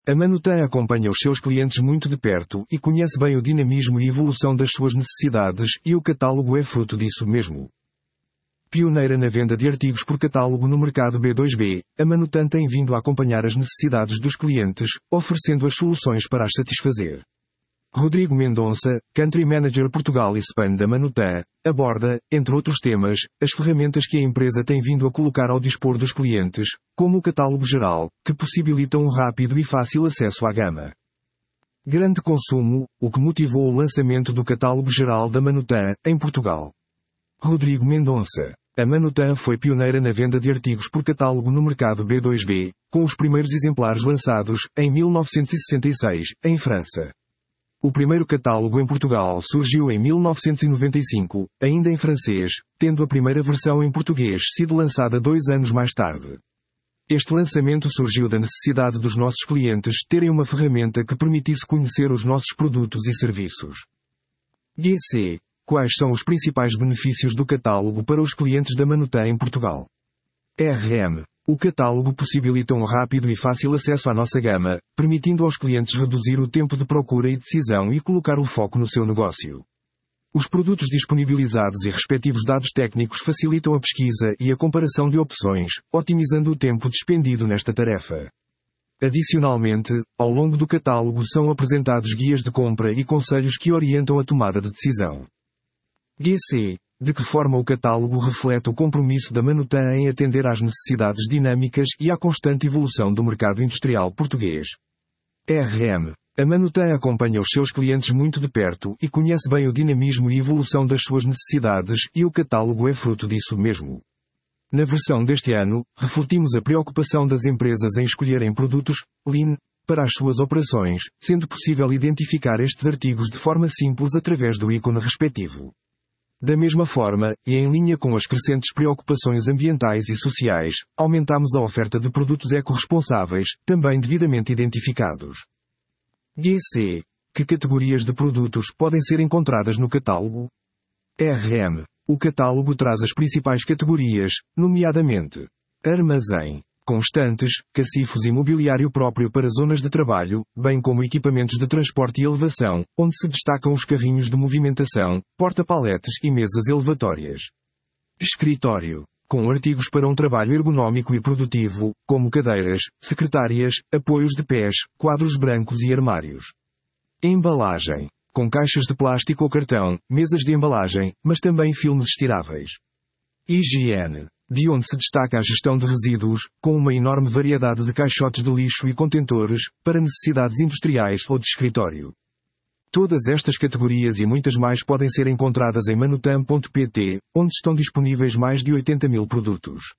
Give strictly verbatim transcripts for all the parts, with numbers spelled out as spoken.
A Manutan acompanha os seus clientes muito de perto e conhece bem o dinamismo e evolução das suas necessidades, e o catálogo é fruto disso mesmo. Pioneira na venda de artigos por catálogo no mercado B dois B, a Manutan tem vindo a acompanhar as necessidades dos clientes, oferecendo as soluções para as satisfazer. Rodrigo Mendonça, Country Manager Portugal e Espanha da Manutan, aborda, entre outros temas, as ferramentas que a empresa tem vindo a colocar ao dispor dos clientes, como o catálogo geral, que possibilita um rápido e fácil acesso à gama. Grande consumo, o que motivou o lançamento do catálogo geral da Manutan, em Portugal. Rodrigo Mendonça. A Manutan foi pioneira na venda de artigos por catálogo no mercado B dois B, com os primeiros exemplares lançados, em mil novecentos e sessenta e seis, em França. O primeiro catálogo em Portugal surgiu em mil novecentos e noventa e cinco, ainda em francês, tendo a primeira versão em português sido lançada dois anos mais tarde. Este lançamento surgiu da necessidade dos nossos clientes terem uma ferramenta que permitisse conhecer os nossos produtos e serviços. G C. Quais são os principais benefícios do catálogo para os clientes da Manutan em Portugal? R M. O catálogo possibilita um rápido e fácil acesso à nossa gama, permitindo aos clientes reduzir o tempo de procura e decisão e colocar o foco no seu negócio. Os produtos disponibilizados e respectivos dados técnicos facilitam a pesquisa e a comparação de opções, otimizando o tempo despendido nesta tarefa. Adicionalmente, ao longo do catálogo são apresentados guias de compra e conselhos que orientam a tomada de decisão. G C. De que forma o catálogo reflete o compromisso da Manutan em atender às necessidades dinâmicas e à constante evolução do mercado industrial português? R M. A Manutan acompanha os seus clientes muito de perto e conhece bem o dinamismo e evolução das suas necessidades, e o catálogo é fruto disso mesmo. Na versão deste ano, refletimos a preocupação das empresas em escolherem produtos Lean para as suas operações, sendo possível identificar estes artigos de forma simples através do ícone respectivo. Da mesma forma, e em linha com as crescentes preocupações ambientais e sociais, aumentamos a oferta de produtos ecorresponsáveis, também devidamente identificados. G C. Que categorias de produtos podem ser encontradas no catálogo? R M. O catálogo traz as principais categorias, nomeadamente armazém, constantes, cacifos e mobiliário próprio para zonas de trabalho, bem como equipamentos de transporte e elevação, onde se destacam os carrinhos de movimentação, porta-paletes e mesas elevatórias. Escritório, com artigos para um trabalho ergonómico e produtivo, como cadeiras, secretárias, apoios de pés, quadros brancos e armários. Embalagem, com caixas de plástico ou cartão, mesas de embalagem, mas também filmes estiráveis. Higiene, de onde se destaca a gestão de resíduos, com uma enorme variedade de caixotes de lixo e contentores, para necessidades industriais ou de escritório. Todas estas categorias e muitas mais podem ser encontradas em manutan ponto pt, onde estão disponíveis mais de oitenta mil produtos.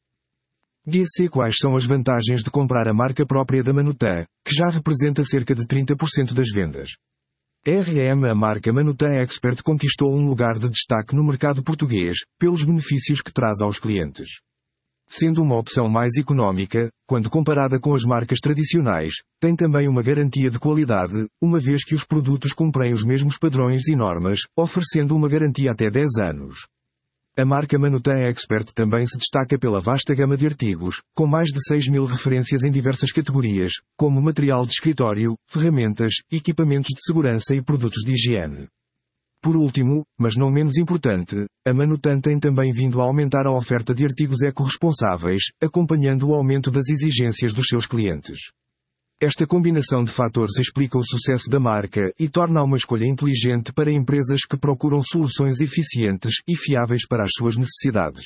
G C. Quais são as vantagens de comprar a marca própria da Manutan, que já representa cerca de trinta por cento das vendas? R M. A marca Manutan Expert conquistou um lugar de destaque no mercado português, pelos benefícios que traz aos clientes. Sendo uma opção mais económica, quando comparada com as marcas tradicionais, tem também uma garantia de qualidade, uma vez que os produtos cumprem os mesmos padrões e normas, oferecendo uma garantia até dez anos. A marca Manutan Expert também se destaca pela vasta gama de artigos, com mais de seis mil referências em diversas categorias, como material de escritório, ferramentas, equipamentos de segurança e produtos de higiene. Por último, mas não menos importante, a Manutan tem também vindo a aumentar a oferta de artigos ecorresponsáveis, acompanhando o aumento das exigências dos seus clientes. Esta combinação de fatores explica o sucesso da marca e torna-a uma escolha inteligente para empresas que procuram soluções eficientes e fiáveis para as suas necessidades.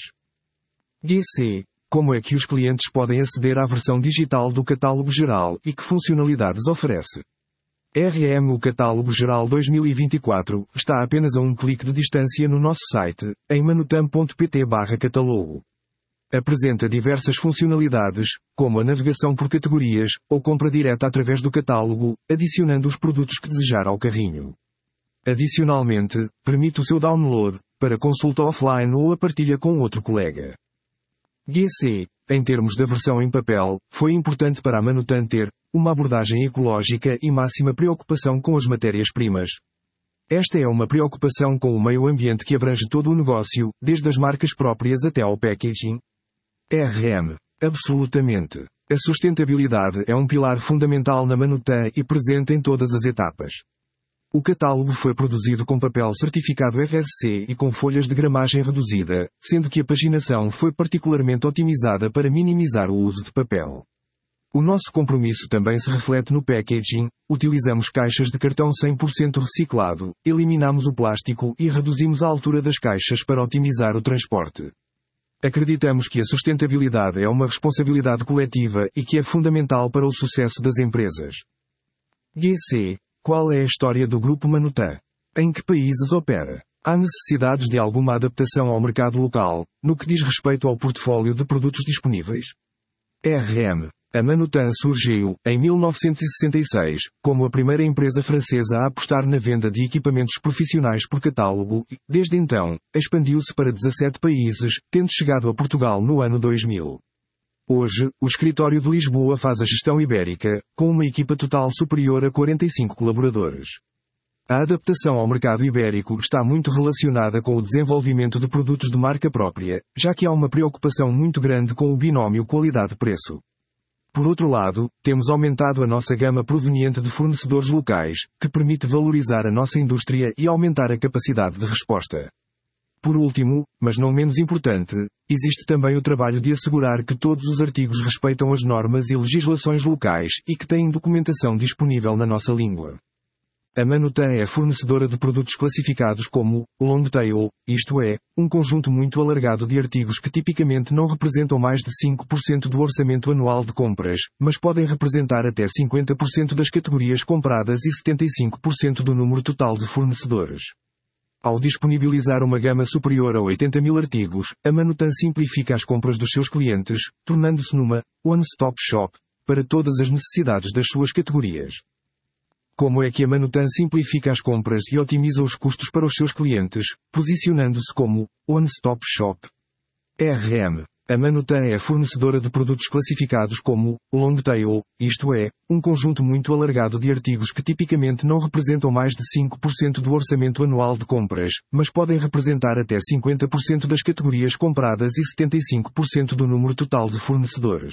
G C. Como é que os clientes podem aceder à versão digital do catálogo geral e que funcionalidades oferece? R M. O catálogo geral dois mil e vinte e quatro está apenas a um clique de distância no nosso site, em manutan ponto pt barra catálogo. Apresenta diversas funcionalidades, como a navegação por categorias, ou compra direta através do catálogo, adicionando os produtos que desejar ao carrinho. Adicionalmente, permite o seu download, para consulta offline ou a partilha com outro colega. G C. Em termos da versão em papel, foi importante para a Manutan ter uma abordagem ecológica e máxima preocupação com as matérias-primas. Esta é uma preocupação com o meio ambiente que abrange todo o negócio, desde as marcas próprias até ao packaging. R M. Absolutamente. A sustentabilidade é um pilar fundamental na Manutan e presente em todas as etapas. O catálogo foi produzido com papel certificado F S C e com folhas de gramagem reduzida, sendo que a paginação foi particularmente otimizada para minimizar o uso de papel. O nosso compromisso também se reflete no packaging. Utilizamos caixas de cartão cem por cento reciclado, eliminamos o plástico e reduzimos a altura das caixas para otimizar o transporte. Acreditamos que a sustentabilidade é uma responsabilidade coletiva e que é fundamental para o sucesso das empresas. G C. Qual é a história do Grupo Manutan? Em que países opera? Há necessidades de alguma adaptação ao mercado local, no que diz respeito ao portfólio de produtos disponíveis? R M. A Manutan surgiu, em mil novecentos e sessenta e seis, como a primeira empresa francesa a apostar na venda de equipamentos profissionais por catálogo e, desde então, expandiu-se para dezassete países, tendo chegado a Portugal no ano dois mil. Hoje, o escritório de Lisboa faz a gestão ibérica, com uma equipa total superior a quarenta e cinco colaboradores. A adaptação ao mercado ibérico está muito relacionada com o desenvolvimento de produtos de marca própria, já que há uma preocupação muito grande com o binómio qualidade-preço. Por outro lado, temos aumentado a nossa gama proveniente de fornecedores locais, que permite valorizar a nossa indústria e aumentar a capacidade de resposta. Por último, mas não menos importante, existe também o trabalho de assegurar que todos os artigos respeitam as normas e legislações locais e que têm documentação disponível na nossa língua. A Manutan é fornecedora de produtos classificados como long tail, isto é, um conjunto muito alargado de artigos que tipicamente não representam mais de cinco por cento do orçamento anual de compras, mas podem representar até cinquenta por cento das categorias compradas e setenta e cinco por cento do número total de fornecedores. Ao disponibilizar uma gama superior a oitenta mil artigos, a Manutan simplifica as compras dos seus clientes, tornando-se numa one-stop shop para todas as necessidades das suas categorias. Como é que a Manutan simplifica as compras e otimiza os custos para os seus clientes, posicionando-se como one-stop shop? R M. A Manutan é fornecedora de produtos classificados como long tail, isto é, um conjunto muito alargado de artigos que tipicamente não representam mais de cinco por cento do orçamento anual de compras, mas podem representar até cinquenta por cento das categorias compradas e setenta e cinco por cento do número total de fornecedores.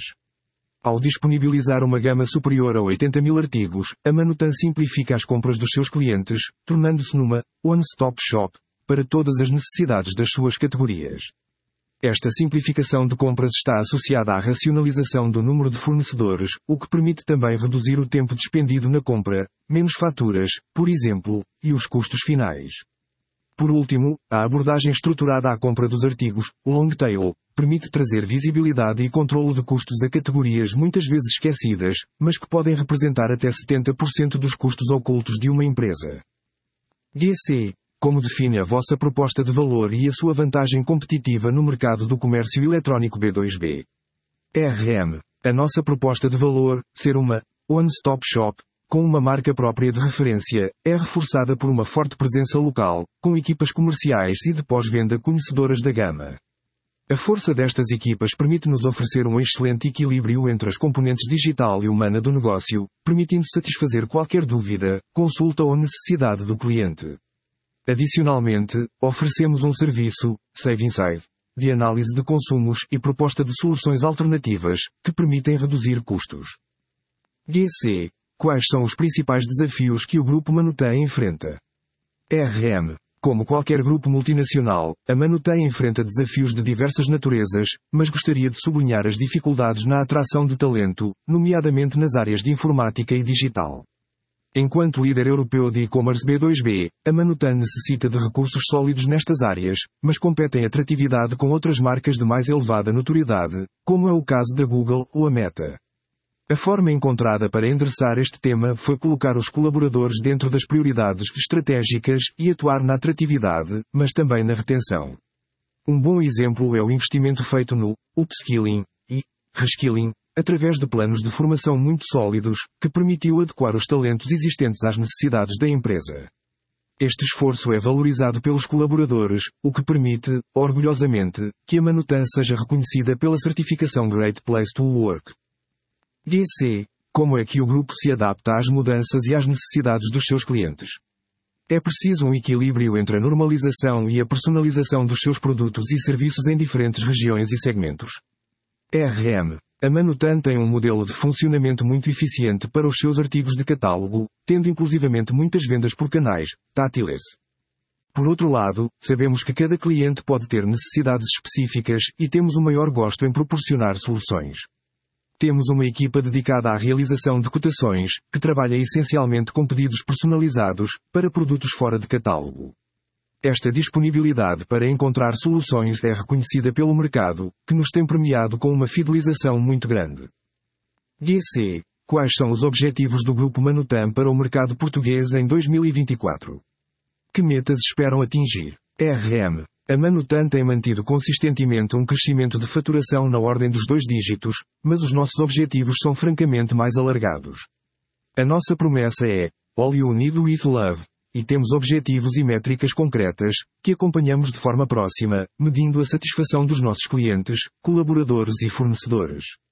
Ao disponibilizar uma gama superior a oitenta mil artigos, a Manutan simplifica as compras dos seus clientes, tornando-se numa one-stop shop para todas as necessidades das suas categorias. Esta simplificação de compras está associada à racionalização do número de fornecedores, o que permite também reduzir o tempo despendido na compra, menos faturas, por exemplo, e os custos finais. Por último, a abordagem estruturada à compra dos artigos, long tail, permite trazer visibilidade e controlo de custos a categorias muitas vezes esquecidas, mas que podem representar até setenta por cento dos custos ocultos de uma empresa. G C. Como define a vossa proposta de valor e a sua vantagem competitiva no mercado do comércio eletrónico B dois B? R M. A nossa proposta de valor, ser uma one-stop shop, com uma marca própria de referência, é reforçada por uma forte presença local, com equipas comerciais e de pós-venda conhecedoras da gama. A força destas equipas permite-nos oferecer um excelente equilíbrio entre as componentes digital e humana do negócio, permitindo satisfazer qualquer dúvida, consulta ou necessidade do cliente. Adicionalmente, oferecemos um serviço, Save Inside, de análise de consumos e proposta de soluções alternativas, que permitem reduzir custos. G C. Quais são os principais desafios que o Grupo Manutan enfrenta? R M. Como qualquer grupo multinacional, a Manutan enfrenta desafios de diversas naturezas, mas gostaria de sublinhar as dificuldades na atração de talento, nomeadamente nas áreas de informática e digital. Enquanto líder europeu de e-commerce B dois B, a Manutan necessita de recursos sólidos nestas áreas, mas compete em atratividade com outras marcas de mais elevada notoriedade, como é o caso da Google ou a Meta. A forma encontrada para endereçar este tema foi colocar os colaboradores dentro das prioridades estratégicas e atuar na atratividade, mas também na retenção. Um bom exemplo é o investimento feito no upskilling e reskilling, através de planos de formação muito sólidos, que permitiu adequar os talentos existentes às necessidades da empresa. Este esforço é valorizado pelos colaboradores, o que permite, orgulhosamente, que a Manutan seja reconhecida pela certificação Great Place to Work. G C. Como é que o grupo se adapta às mudanças e às necessidades dos seus clientes? É preciso um equilíbrio entre a normalização e a personalização dos seus produtos e serviços em diferentes regiões e segmentos. R M. A Manutan tem um modelo de funcionamento muito eficiente para os seus artigos de catálogo, tendo inclusivamente muitas vendas por canais tátiles. Por outro lado, sabemos que cada cliente pode ter necessidades específicas e temos o maior gosto em proporcionar soluções. Temos uma equipa dedicada à realização de cotações, que trabalha essencialmente com pedidos personalizados, para produtos fora de catálogo. Esta disponibilidade para encontrar soluções é reconhecida pelo mercado, que nos tem premiado com uma fidelização muito grande. G C. Quais são os objetivos do Grupo Manutan para o mercado português em dois mil e vinte e quatro? Que metas esperam atingir? R M. A Manutan tem mantido consistentemente um crescimento de faturação na ordem dos dois dígitos, mas os nossos objetivos são francamente mais alargados. A nossa promessa é All You Need With Love, e temos objetivos e métricas concretas, que acompanhamos de forma próxima, medindo a satisfação dos nossos clientes, colaboradores e fornecedores.